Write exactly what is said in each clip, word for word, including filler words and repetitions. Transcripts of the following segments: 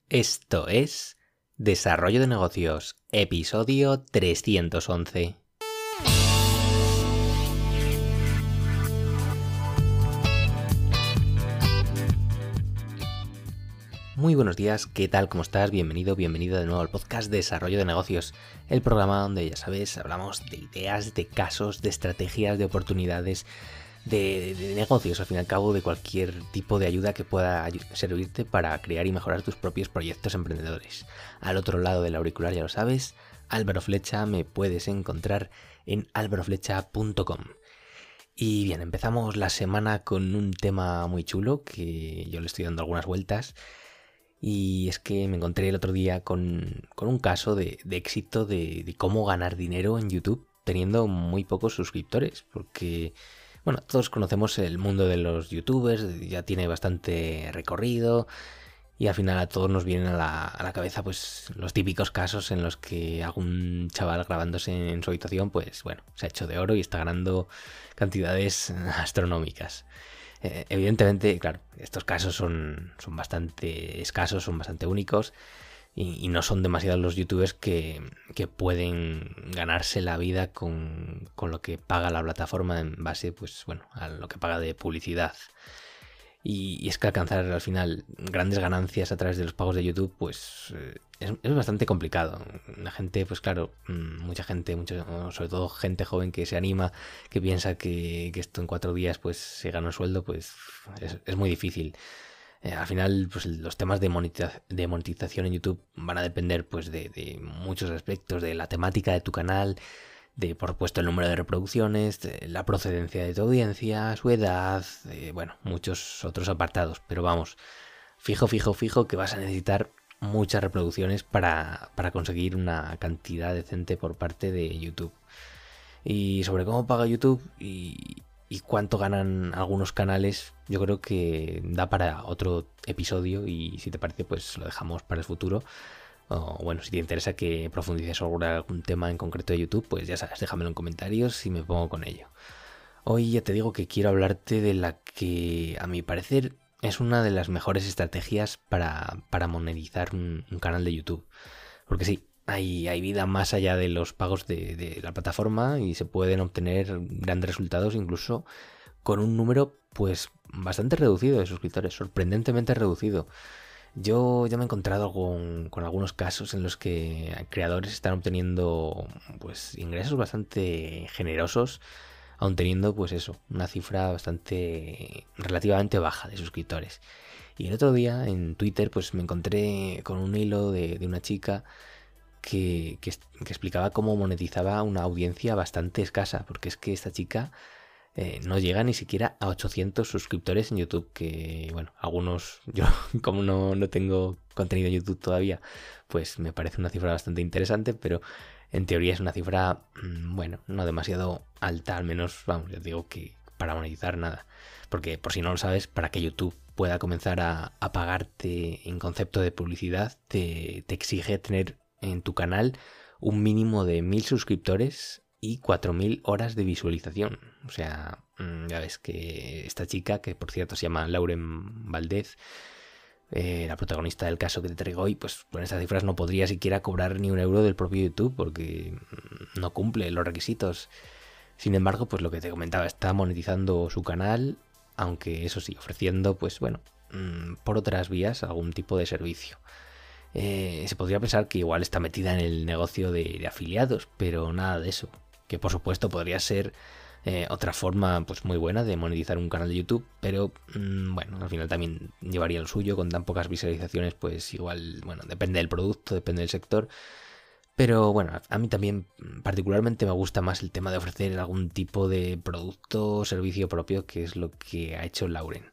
Esto es Desarrollo de Negocios, episodio trescientos once. Muy buenos días, ¿qué tal? ¿Cómo estás? Bienvenido, bienvenida de nuevo al podcast Desarrollo de Negocios, el programa donde, ya sabes, hablamos de ideas, de casos, de estrategias, de oportunidades, de, de negocios, al fin y al cabo, de cualquier tipo de ayuda que pueda servirte para crear y mejorar tus propios proyectos emprendedores. Al otro lado del auricular, ya lo sabes, Álvaro Flecha, me puedes encontrar en álvaro flecha punto com. Y bien, empezamos la semana con un tema muy chulo que yo le estoy dando algunas vueltas. Y es que me encontré el otro día con, con un caso de, de éxito de, de cómo ganar dinero en YouTube teniendo muy pocos suscriptores. Porque, bueno, todos conocemos el mundo de los youtubers, ya tiene bastante recorrido. Y al final a todos nos vienen a la, a la cabeza pues los típicos casos en los que algún chaval grabándose en su habitación, pues bueno, se ha hecho de oro y está ganando cantidades astronómicas. Eh, evidentemente, claro, estos casos son, son bastante escasos, son bastante únicos y, y no son demasiados los youtubers que, que pueden ganarse la vida con, con lo que paga la plataforma en base, pues bueno, a lo que paga de publicidad. Y, y es que alcanzar al final grandes ganancias a través de los pagos de YouTube, pues eh, es, es bastante complicado. La gente, pues claro, mucha gente, mucho, sobre todo gente joven que se anima, que piensa que, que esto en cuatro días pues se gana un sueldo, pues es, es muy difícil. Eh, al final, pues los temas de, monetiza- de monetización en YouTube van a depender pues de, de muchos aspectos, de la temática de tu canal, de, por supuesto, el número de reproducciones, de la procedencia de tu audiencia, su edad, de, bueno, muchos otros apartados. Pero vamos, fijo, fijo, fijo que vas a necesitar muchas reproducciones para, para conseguir una cantidad decente por parte de YouTube. Y sobre cómo paga YouTube y, y cuánto ganan algunos canales, yo creo que da para otro episodio y si te parece, pues lo dejamos para el futuro. O bueno, si te interesa que profundices sobre algún tema en concreto de YouTube, pues ya sabes, déjamelo en comentarios y me pongo con ello. Hoy ya te digo que quiero hablarte de la que, a mi parecer, es una de las mejores estrategias para, para monetizar un, un canal de YouTube. Porque sí, hay, hay vida más allá de los pagos de, de la plataforma y se pueden obtener grandes resultados incluso con un número pues bastante reducido de suscriptores, sorprendentemente reducido. Yo ya me he encontrado con, con algunos casos en los que creadores están obteniendo pues ingresos bastante generosos, aun teniendo pues eso, una cifra bastante relativamente baja de suscriptores. Y el otro día en Twitter pues me encontré con un hilo de, de una chica que, que, que explicaba cómo monetizaba una audiencia bastante escasa, porque es que esta chica eh, no llega ni siquiera a ochocientos suscriptores en YouTube, que bueno, algunos, yo como no, no tengo contenido en YouTube todavía, pues me parece una cifra bastante interesante, pero en teoría es una cifra, bueno, no demasiado alta, al menos, vamos, ya digo que para monetizar nada, porque por si no lo sabes, para que YouTube pueda comenzar a, a pagarte en concepto de publicidad, te, te exige tener en tu canal un mínimo de mil suscriptores y cuatro mil horas de visualización. O sea, ya ves que esta chica, que por cierto se llama Lauren Valdez, eh, la protagonista del caso que te traigo hoy, pues con estas cifras no podría siquiera cobrar ni un euro del propio YouTube porque no cumple los requisitos. Sin embargo, pues lo que te comentaba, está monetizando su canal, aunque eso sí, ofreciendo, pues bueno, por otras vías algún tipo de servicio. Eh, se podría pensar que igual está metida en el negocio de, de afiliados, pero nada de eso. Que por supuesto podría ser eh, otra forma pues muy buena de monetizar un canal de YouTube, pero mmm, bueno, al final también llevaría lo suyo con tan pocas visualizaciones, pues igual, bueno, depende del producto, depende del sector. Pero bueno, a mí también particularmente me gusta más el tema de ofrecer algún tipo de producto o servicio propio, que es lo que ha hecho Lauren.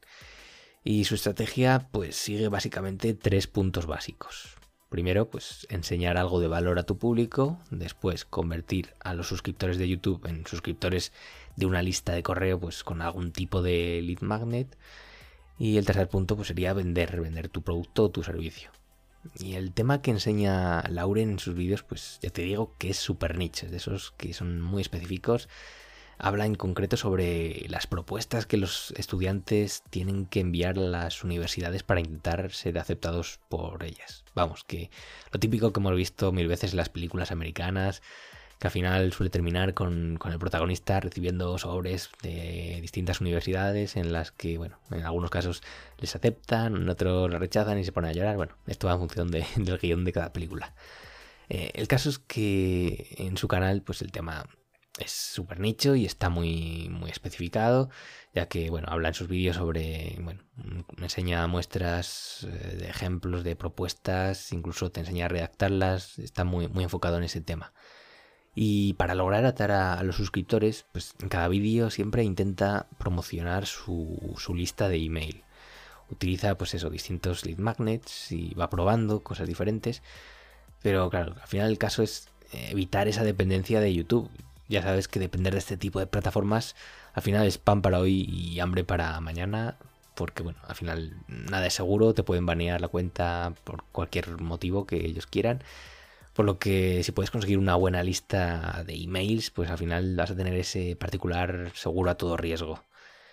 Y su estrategia pues sigue básicamente tres puntos básicos. Primero, pues enseñar algo de valor a tu público. Después, convertir a los suscriptores de YouTube en suscriptores de una lista de correo pues con algún tipo de lead magnet. Y el tercer punto pues sería vender, vender tu producto o tu servicio. Y el tema que enseña Lauren en sus vídeos, pues ya te digo que es súper niche, de esos que son muy específicos. habla en concreto sobre las propuestas que los estudiantes tienen que enviar a las universidades para intentar ser aceptados por ellas. Vamos, que lo típico que hemos visto mil veces en las películas americanas, que al final suele terminar con, con el protagonista recibiendo sobres de distintas universidades en las que, bueno, en algunos casos les aceptan, en otros lo rechazan y se ponen a llorar. Bueno, esto va en función de, del guión de cada película. Eh, el caso es que en su canal, pues el tema es súper nicho y está muy, muy especificado, ya que, bueno, habla en sus vídeos sobre, bueno, me enseña muestras de ejemplos de propuestas, incluso te enseña a redactarlas, está muy, muy enfocado en ese tema. Y para lograr atar a, a los suscriptores, pues en cada vídeo siempre intenta promocionar su, su lista de email. Utiliza, pues eso, distintos lead magnets y va probando cosas diferentes. Pero claro, al final el caso es evitar esa dependencia de YouTube. Ya sabes que depender de este tipo de plataformas al final es pan para hoy y hambre para mañana, porque bueno, al final nada es seguro, te pueden banear la cuenta por cualquier motivo que ellos quieran, por lo que si puedes conseguir una buena lista de emails, pues al final vas a tener ese particular seguro a todo riesgo.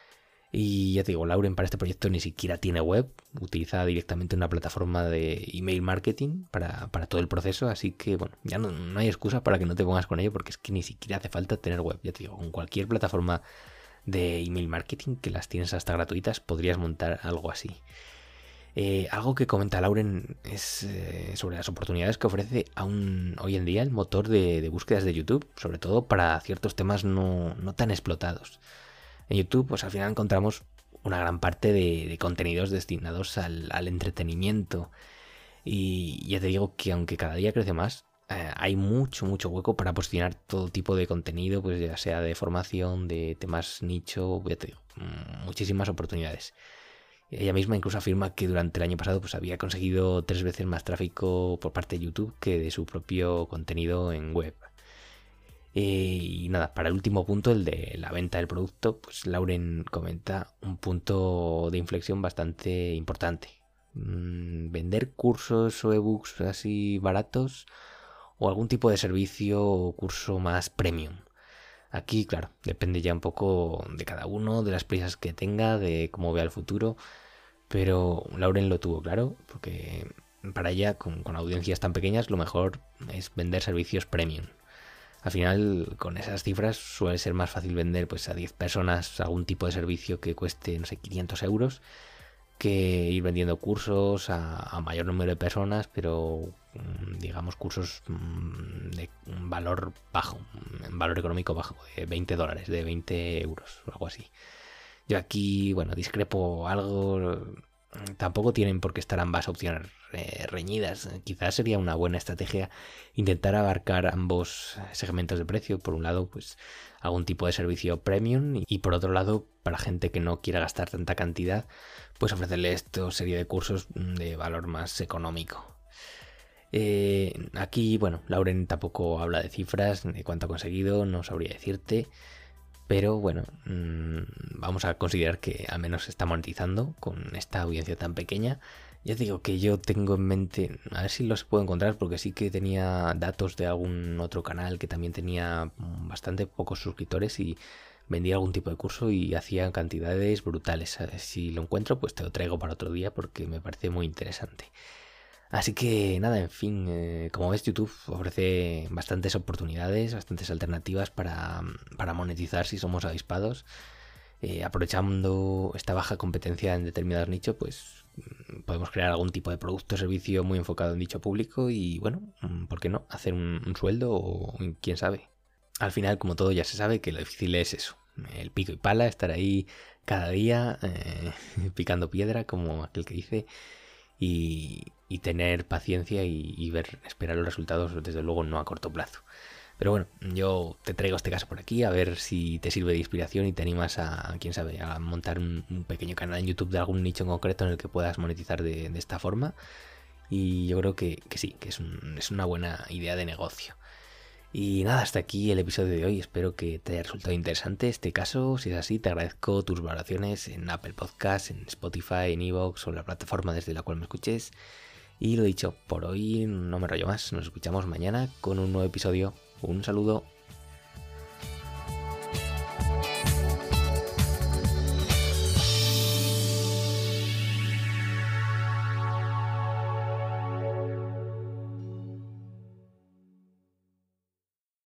Y ya te digo, Lauren para este proyecto ni siquiera tiene web, utiliza directamente una plataforma de email marketing para, para todo el proceso, así que bueno, ya no, no hay excusa para que no te pongas con ello, porque es que ni siquiera hace falta tener web. Ya te digo, con cualquier plataforma de email marketing, que las tienes hasta gratuitas, podrías montar algo así. Eh, algo que comenta Lauren es eh, sobre las oportunidades que ofrece aún hoy en día el motor de, de búsquedas de YouTube, sobre todo para ciertos temas no, no tan explotados. En YouTube, pues al final encontramos una gran parte de, de contenidos destinados al, al entretenimiento. Y ya te digo que aunque cada día crece más, eh, hay mucho, mucho hueco para posicionar todo tipo de contenido, pues ya sea de formación, de temas nicho, ya te digo, muchísimas oportunidades. Ella misma incluso afirma que durante el año pasado pues había conseguido tres veces más tráfico por parte de YouTube que de su propio contenido en web. Y nada, para el último punto, el de la venta del producto, pues Lauren comenta un punto de inflexión bastante importante. Mm, vender cursos o ebooks así baratos o algún tipo de servicio o curso más premium. Aquí, claro, depende ya un poco de cada uno, de las prisas que tenga, de cómo vea el futuro, pero Lauren lo tuvo claro, porque para ella, con, con audiencias tan pequeñas, lo mejor es vender servicios premium. Al final, con esas cifras suele ser más fácil vender pues a diez personas algún tipo de servicio que cueste, no sé, quinientos euros, que ir vendiendo cursos a, a mayor número de personas, pero digamos cursos de valor bajo, valor económico bajo, de veinte dólares, de veinte euros o algo así. Yo aquí, bueno, discrepo algo. Tampoco tienen por qué estar ambas opciones eh, reñidas. Quizás sería una buena estrategia intentar abarcar ambos segmentos de precio. Por un lado, pues algún tipo de servicio premium, y por otro lado, para gente que no quiera gastar tanta cantidad, pues ofrecerle esta serie de cursos de valor más económico. Eh, aquí, bueno, Lauren tampoco habla de cifras, de cuánto ha conseguido, no sabría decirte. Pero bueno, mmm, vamos a considerar que al menos se está monetizando con esta audiencia tan pequeña. Ya digo que yo tengo en mente, a ver si los puedo encontrar, porque sí que tenía datos de algún otro canal que también tenía bastante pocos suscriptores y vendía algún tipo de curso y hacía cantidades brutales. Si lo encuentro, pues te lo traigo para otro día porque me parece muy interesante. Así que nada, en fin, eh, como ves, YouTube ofrece bastantes oportunidades, bastantes alternativas para, para monetizar si somos avispados. Eh, aprovechando esta baja competencia en determinados nichos, pues podemos crear algún tipo de producto o servicio muy enfocado en dicho público y, bueno, ¿por qué no? Hacer un, un sueldo o quién sabe. Al final, como todo ya se sabe, que lo difícil es eso, el pico y pala, estar ahí cada día eh, picando piedra, como aquel que dice, y, y tener paciencia y, y ver, esperar los resultados, desde luego no a corto plazo. Pero bueno, yo te traigo este caso por aquí, a ver si te sirve de inspiración y te animas a, quién sabe, a montar un, un pequeño canal en YouTube de algún nicho en concreto en el que puedas monetizar de, de esta forma. Y yo creo que, que sí, que es, un, es una buena idea de negocio. Y nada, hasta aquí el episodio de hoy. Espero que te haya resultado interesante este caso. Si es así, te agradezco tus valoraciones en Apple Podcasts, en Spotify, en iVoox o en la plataforma desde la cual me escuches. Y lo dicho, por hoy no me rollo más. Nos escuchamos mañana con un nuevo episodio. Un saludo.